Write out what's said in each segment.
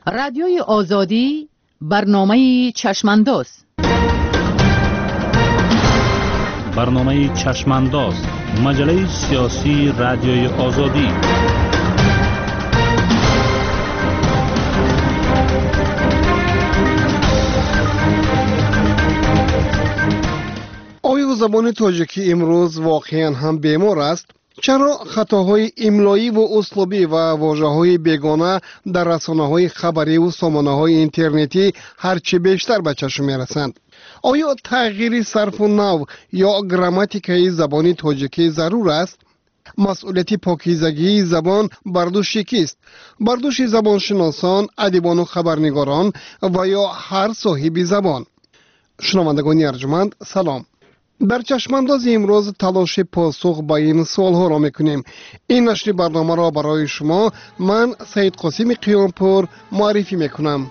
رادیوی آزادی برنامه چشمانداز. برنامه چشمانداز، مجله سیاسی رادیوی آزادی. آیا زبان تاجیکی امروز واقعا هم بیمار است؟ چرا خطاهای املایی و اسلوبی و واژه‌های بیگانه در رسانه‌های خبری و سامانه‌های اینترنتی هرچی بیشتر به چشم می‌رسند؟ آیا تغییر صرف و نحو یا گراماتیکای زبان تاجیکی ضرور است؟ مسئولیت پاکیزگی زبان بر دوش کیست؟ بر دوش زبانشناسان، ادیبان و خبرنگاران و یا هر صاحب زبان؟ شنوندگان ارجمند، سلام. در چشمانداز امروز تلاش پاسخ به این سوالها را میکنیم. این نشر برنامه را برای شما من سید قاسم قیامپور معرفی میکنم.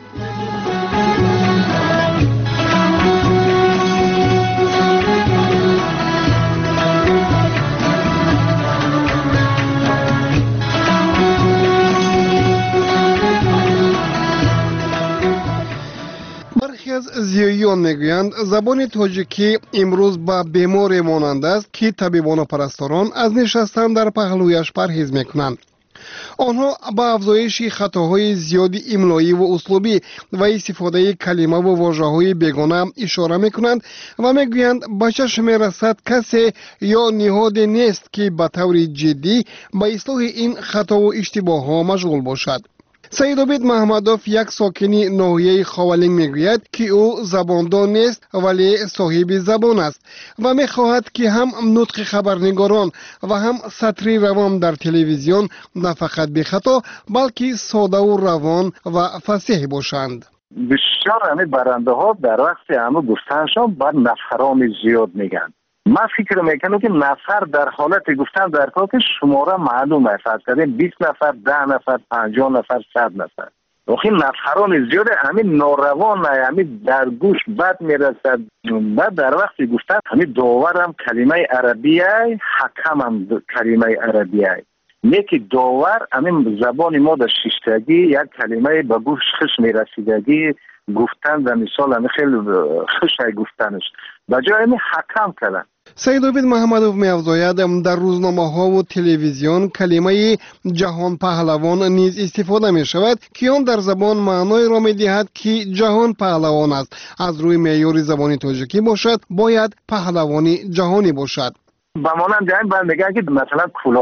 برخی از زیاییان میگویند زبان تاجیکی امروز به بیماری مانند است که طبیبان و پرستاران از نشستن در پهلویش پرهیز میکنند. آنها به افزایش خطاهای زیادی املایی و اسلوبی و استفاده کلمه و واژه‌های بیگانه اشاره میکنند و میگویند به چشم میرسد کسی یا نهادی نیست که به طور جدی به اصلاح این خطا و اشتباه‌ها مشغول باشد. سید عابد محمدوف، یک ساکن ناحیه خاولین، میگوید که او زباندان نیست ولی صاحب زبان است و میخواهد که هم نطق خبرنگاران و هم سطری روان در تلویزیون نه فقط بی خطا بلکه ساده و روان و فصیح باشند. بسیار همه برنده ها در وقت همه گفتنشان بر نفران زیاد میگن. من فکر میکنم که نفر در حالت گفتن در کار که شماره معلوم است. فرض کنید 20 نفر، 10 نفر، 50 نفر، 100 نفر. وقتی نفران زیاد همین ناروان، همین در گوش بد میرسد. بعد در وقت گفتن همین داور هم کلمه عربیه، حکم هم کلمه عربیه. یکی داور همین زبان ما در شیشتگی یک کلمه به گوش خوش میرسیدگی گفتن در مثال همین خیلی خوش گفتنش بجای همین حکم کردن. سید عابد محمدوف می‌افزاید در روزنامه‌ها و تلویزیون کلمه جهان پهلوان نیز استفاده می‌شود که آن در زبان معنای را می‌دهد که جهان پهلوان است. از روی معیار زبانی تاجیکی باشد باید پهلوانی جهانی باشد. به مانند این بعد میگن که مثلا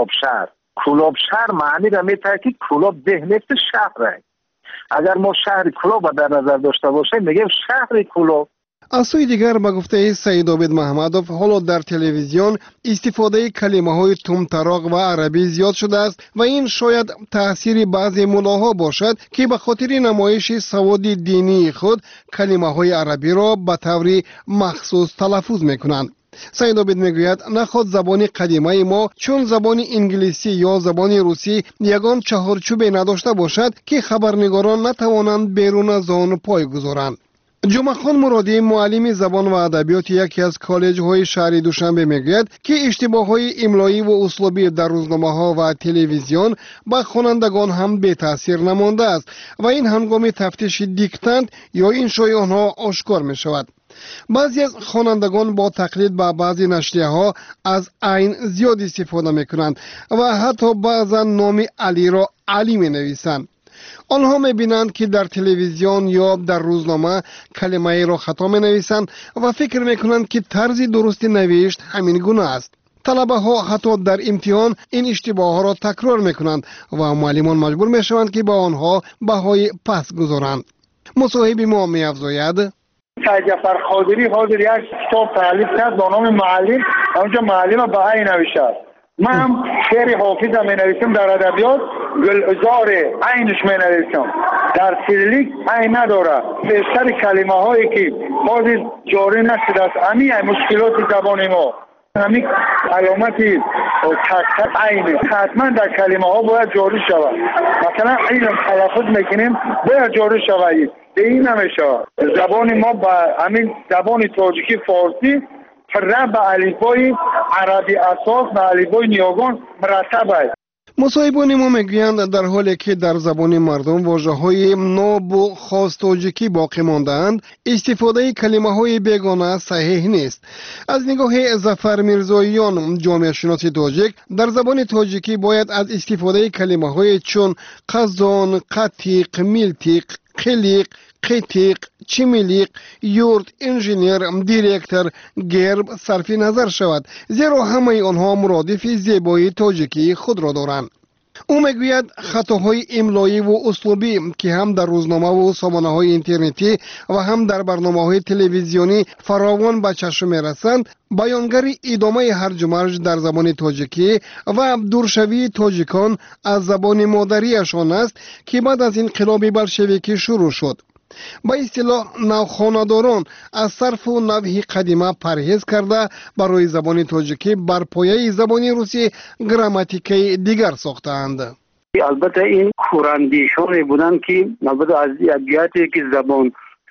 کلاب شهر معنی را می‌دهد که کلاب ذهنیت شهر است. اگر ما شهر کلاب در نظر داشته باشیم میگیم شهر کلاب. از سوی دیگر به گفته سید عابد محمدوف حالا در تلویزیون استفاده کلمه‌های تمطراق و عربی زیاد شده است و این شاید تأثیر بعضی ملاها باشد که به خاطر نمایش سواد دینی خود کلمه‌های عربی را به طور مخصوص تلفظ می‌کنند. سید عابد میگوید نخود زبان قدیمه ما چون زبان انگلیسی یا زبان روسی یگان چهارچوبی نداشته باشد که خبرنگاران نتوانند بیرون از آن پای گذارند. جمعه خان مرادی، معلم زبان و ادبیات یکی از کالج‌های شهر دوشنبه میگوید که اشتباه‌های املایی و اسلوبی در روزنامه‌ها و تلویزیون به خوانندگان هم بی تاثیر نمانده است و این هنگام تفتیش دیکتند یا انشای آنها آشکار می‌شود. بعضی از خوانندگان با تقلید به بعضی نشریه‌ها از عین زیاد استفاده می‌کنند و حتی بعضا نام علی را علی می‌نویسند. آنها می‌بینند که در تلویزیون یا در روزنامه کلمه را خطا می‌نویسند و فکر می‌کنند که طرز درست نوشت همین گونه است. طلبه ها حتی در امتحان این اشتباه ها را تکرار می‌کنند و معلمان مجبور می‌شوند که با آنها بهای پس گذارند. مصاحب ما می‌افزاید سید جعفر خاطری حاضر یک کتاب تالیف کرد با نام معلم، اونجا معلم به عین نوشته. من هم شعر حافظ می نویسم در ادبیات، گلزار عینش می نویسم. در سیریلیک عین نداره. بیشتر کلمه هایی که باز جاری نشده است همین مشکلات زبان ما، همین علامت تک تک عینه حتما در کلمه ها باید جاری شود. مثلا علم تلفظ میکنیم باید جاری شود. به این نمیشه. زبان ما با همین زبان تاجیکی فارسی رب به الفبای عربی اساس و الفبای نیاگان مرتب است. مصاحبان ما میگویند در حالی که در زبان مردم واژه‌های ناب و خاص تاجیکی باقی مانده‌اند، استفاده کلمه‌های بیگانه صحیح نیست. از نگاه ظفر میرزاییان، جامعه شناس تاجیک، در زبان تاجیکی باید از استفاده کلمه‌های چون قزان، قطیق، میلتیق، قلیق، قیتیق، چمیلیق، یورت، انجینیر، دیرکتر، گرب صرف نظر شود، زیرا همه آنها مرادف زیبایی تاجیکی خود را دارند. او میگوید خطاهای املایی و اسلوبی که هم در روزنامه و سامانه‌های اینترنتی و هم در برنامه‌های تلویزیونی فراوان به چشم می‌رسند، بیانگر ادامه هرج و مرج در زبان تاجیکی و دورشوی تاجیکان از زبان مادریشان است که بعد از انقلاب بلشویکی شروع شد. با اصطلاح نوخانه‌داران از صرف و نحو قدیمه پرهیز کرده برای زبان تاجیکی بر پایه زبان روسی گراماتیکی دیگر ساختند. البته این کورندیشانی بودند که البته از ادبیاتی که زبان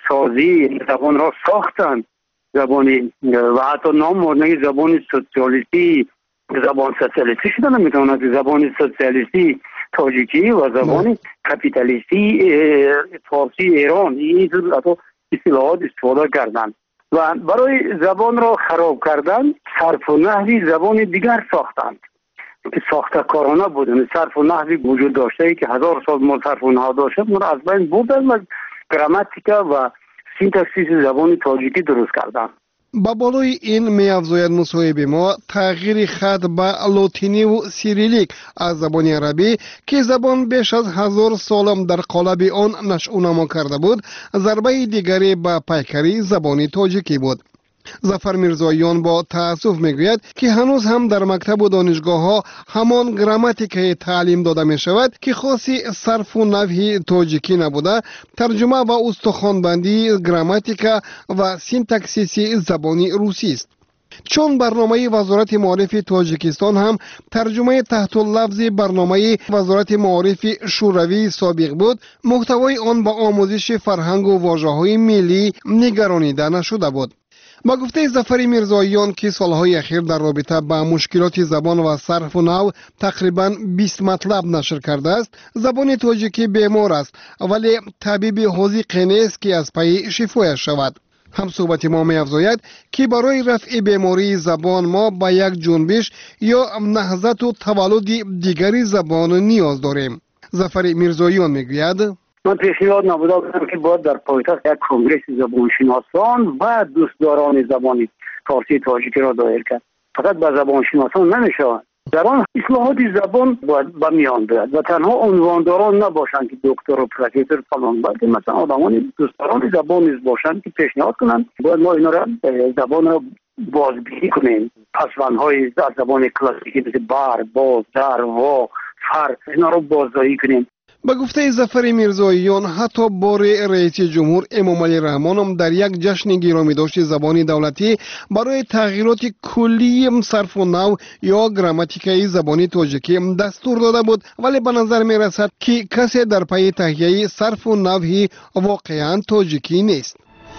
سازی زبان را ساختند، زبانی و حتی نام مورنه زبان سوسیالیستی، زبان سوسیالیستی شده نمیتواند که زبان سوسیالیستی تاجیکی و زبان کپیتالیستی فارسی ایران این اصطلاحات استفاده کردند و برای زبان را خراب کردن صرف و نحوی زبان دیگر ساختند که ساختکارانه بودند. صرف و نحوی وجود داشته که 1000 سال ما صرف و نحو داشته ما را از بین بردند و گراماتیکا و سینتاکسیس زبان تاجیکی درست کردند. با بالای این می افزاید مصاحب ما تغییر خط به لاتینی و سیریلیک از زبان عربی که زبان بیش از 1000 سال در قالب آن نشأ نما کرده بود، ضربه دیگری به پیکری زبان تاجیکی بود. ظفر میرزاییان با تأسف میگوید که هنوز هم در مکتب و دانشگاه ها همان گراماتیک تعلیم داده می شود که خاصی صرف و نحو تاجیکی نبوده، ترجمه و استخوانبندی گراماتیک و سینتاکسیس زبانی روسی است. چون برنامه وزارت معارف تاجیکستان هم ترجمه تحت اللفظ برنامه وزارت معارف شوروی سابق بود، محتوای آن با آموزش فرهنگ و واژه‌های ملی نگرانیده نشده بود. با گفته ظفر میرزاییان که سالهای اخیر در رابطه با مشکلات زبان و صرف و نحو تقریباً 20 مطلب نشر کرده است، زبان تاجیکی بیمار است ولی طبیب حاذق نیست که از پی شفایش شود. هم صحبت ما می افزاید که برای رفع بیماری زبان ما با یک جنبش یا نهضت و تولد دیگری زبان نیاز داریم. ظفر میرزاییان میگوید من پیشنهاد نموده بودم که باید در پایتخت یک کنگره زبانشناسان و دوستداران زبان فارسی تاجیکی را دایر کرد. فقط به زبانشناسان نمیشه، در آن اصلاحات زبان باید به میان بیاد و تنها عنوانداران نباشند که دکتر و پروفسور فلان، بلکه مثلا آدمان دوستداران زبان نیز باشند که پیشنهاد کنند باید ما اینا را زبان را بازبینی کنیم. پسوندهای از زبان کلاسیکی مثل بر، باز، در، وا، فر اینا را بازداری کنیم. به گفته ظفر میرزاییان حتی بار رئیس جمهور امام علی رحمان هم در یک جشن گرامی داشت زبانی دولتی برای تغییرات کلی صرف و نحو یا گراماتیکای زبانی تاجیکی دستور داده بود، ولی به نظر می رسد که کسی در پی تهیه صرف و نحو واقعا تاجیکی نیست.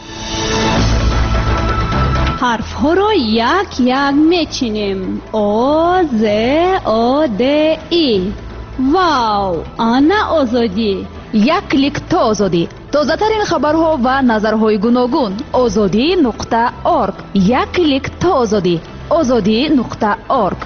حرف ها را یک یک میچینیم. او ز او د ای. واو، آنا آزادی. یک کلیک تا آزادی. تازه ترین خبرها و نظرهای گوناگون. azadi.org. یک کلیک تا آزادی. azadi.org.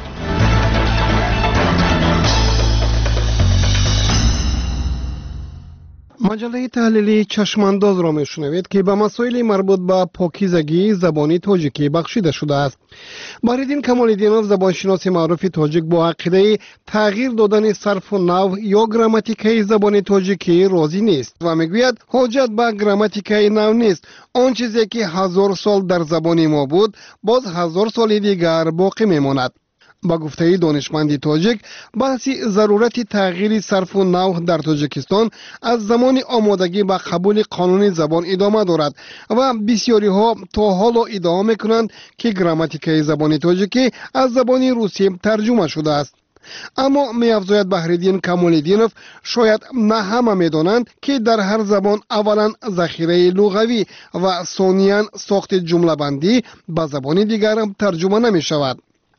مجله تحلیلی چشمانداز را میشنوید که به مسائل مربوط به پاکیزگی زبانی تاجیکی بخشیده شده است. بهرالدین کمال‌الدینوف، زبانشناس معروف تاجیک، با عقیده تغییر دادن صرف و نحو یا گراماتیکای زبان تاجیکی راضی نیست و میگوید حاجت به گراماتیکای نو نیست. آن چیزی که 1000 سال در زبان ما بود باز 1000 سال دیگر باقی میماند. با گفته دانشمندی تاجیک، بحث ضرورت تغییر صرف و نحو در تاجیکستان از زمان آمادگی به قبول قانون زبان ادامه دارد و بسیاری ها تا حالا ادعا میکنند که گراماتیکای زبان تاجیکی از زبان روسی ترجمه شده است. اما می افزاید بهرالدین کمال‌الدینوف شاید نه همه میدانند که در هر زبان اولا ذخیره لغوی و ثانیاً ساخت جمله بندی به زبان دیگر ترجمه نمی شود.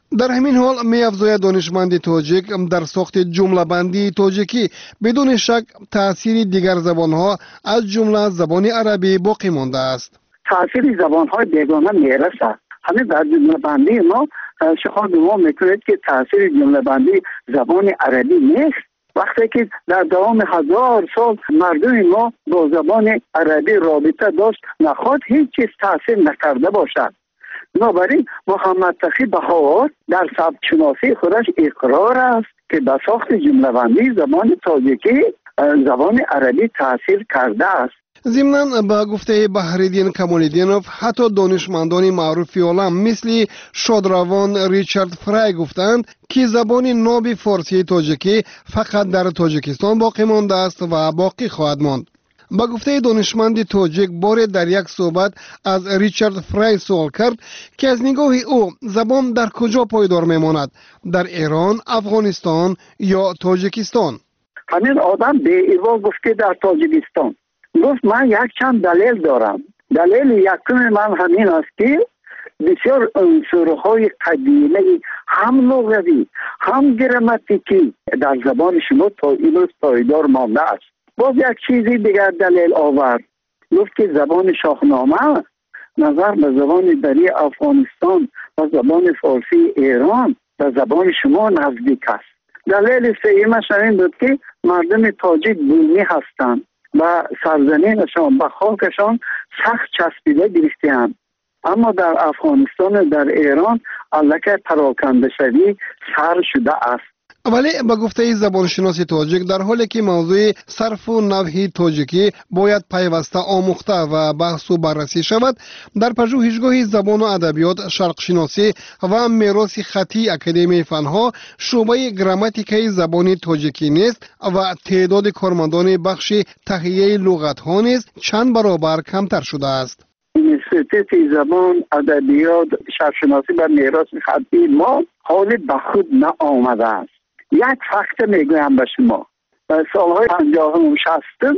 در همین حال می‌افزاید دانشمند تاجیک در ساخت جمله بندی تاجیکی بدون شک تأثیر دیگر زبان‌ها از جمله زبان عربی باقی مانده است. تأثیر زبان‌های بیگانه میرسد. همین در جمله بندی ما شما گمان میکنید که تأثیر جمله بندی زبان عربی نیست. وقتی که در دوام 1000 سال مردم ما با زبان عربی رابطه داشت نخواهد هیچ چیز تأثیر نکرده باشد. بنابراین محمد تقی بهار در سبک‌شناسی خودش اقرار است که به ساخت جمله بندی زبان تاجیکی زبان عربی تأثیر کرده است. ضمناً با گفته بهرالدین کمال‌الدینوف حتی دانشمندان معروف عالم مثل شادروان ریچارد فرای گفتند که زبان ناب فارسی تاجیکی فقط در تاجیکستان باقی مانده است و باقی خواهد ماند. با گفته دانشمند تاجیک بار در یک صحبت از ریچارد فرای سوال کرد که از نگاه او زبان در کجا پایدار میماند، در ایران، افغانستان یا تاجیکستان؟ همین آدم به ایوا گفت که در تاجیکستان. گفت من یک چند دلیل دارم. دلیل یکم من همین است که بسیار عنصرهای قدیمی هم لغوی هم گراماتیکی در زبان شما تا امروز پایدار مانده است. باز یک چیزی دیگر دلیل آورد. گفت که زبان شاهنامه نظر به زبان دری افغانستان و زبان فارسی ایران و زبان شما نزدیک است. دلیل سومش این بود که مردم تاجیک بومی هستند و سرزمینشان به خاکشان سخت چسبیده گرفته‌اند. اما در افغانستان و در ایران الکه پراکنده شوی سر شده است. ولی با گفته زبانشناس تاجیک در حالی که موضوع صرف و نحو تاجیکی باید پیوسته آموخته و بحث و بررسی شود، در پژوهشگاه زبان و ادبیات شرق شناسی و میراث خطی اکادمی فنها شعبه گراماتیکای زبان تاجیکی نیست و تعداد کارمندان بخش تهیه لغت ها نیز چند برابر کمتر شده است. اینستیتوت زبان ادبیات شرق شناسی و میراث خطی ما حال به خود نآمده است. یک فکت میگویم به شما. در سالهای 50 و 60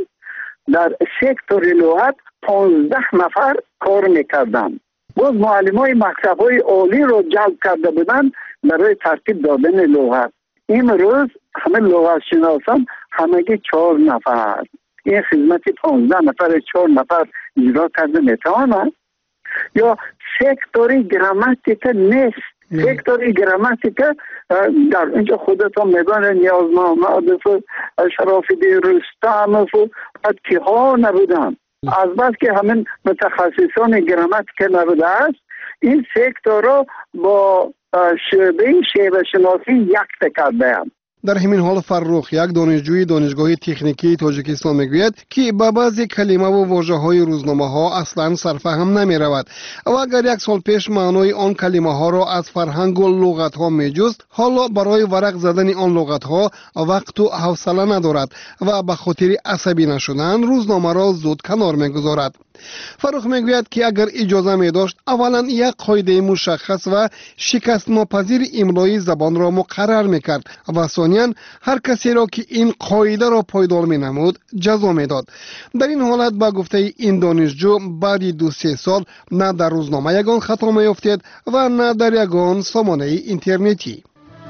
در سکتور لغت 15 نفر کار میکردند. باز معلمای مکتب‌های عالی رو جلب کرده بودند برای ترتیب دادن لغت. امروز همه لغت شناسان همگی 4 نفر. این خدمت 15 نفر 4 نفر اجرا کرده میتواند؟ یا سکتور گراماتیک نیست. سکتور گراماتیک در اینجا خودتون میگن نیاز محمد و شراف‌الدین رستم و که ها نبودن. از بس که همین متخصصان گراماتیک نبوده است، این سکتور را با شعبه شناسی یک کرده هم. در همین حال فرخ یک دانشجوی دانشگاه تکنیکی تاجیکستان میگوید که با بعضی کلمه و واژه‌های روزنامه ها اصلا سرفهم نمی رود و اگر یک سال پیش معنای آن کلمه ها را از فرهنگ و لغت ها می جست، حالا برای ورق زدن آن لغت ها وقت و حوصله ندارد و به خاطر عصبی نشدن روزنامه را زود کنار میگذارد. فرخ میگوید که اگر اجازه می داشت اولا یک قاعده مشخص و شکست ناپذیر املای زبان را مقرر میکرد و ثانیاً هر کسی را که این قاعده را پایدار می نمود جزا می داد. در این حالت با گفته این دانشجو بعد 2-3 سال نه در روزنامه یگان خطا می افتید و نه در یگان سامانه اینترنتی.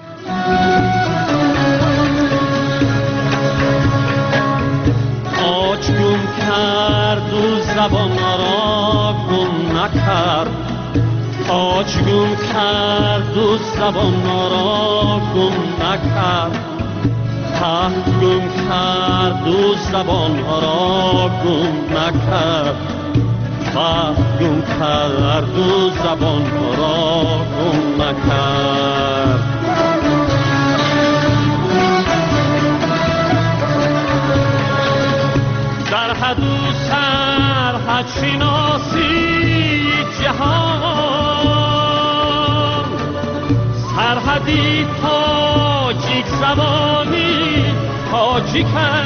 آج گم کرد و زبان را گم نکرد، آج گم کرد و زبان را گم نکرد، تخت گم کرد و زبان را گم نکرد، تخت گم کرد و زبان را گم نکرد. در حد و سرحد شناسی جهان، سرحدی تاجیک زبانی تاجیک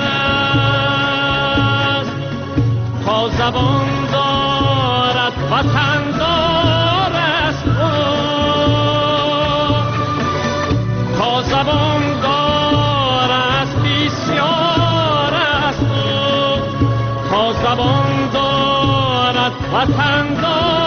است، تا زبان دارد وطن دار است، تا زبان دار است بسیار است، تا زبان دارد وطن دار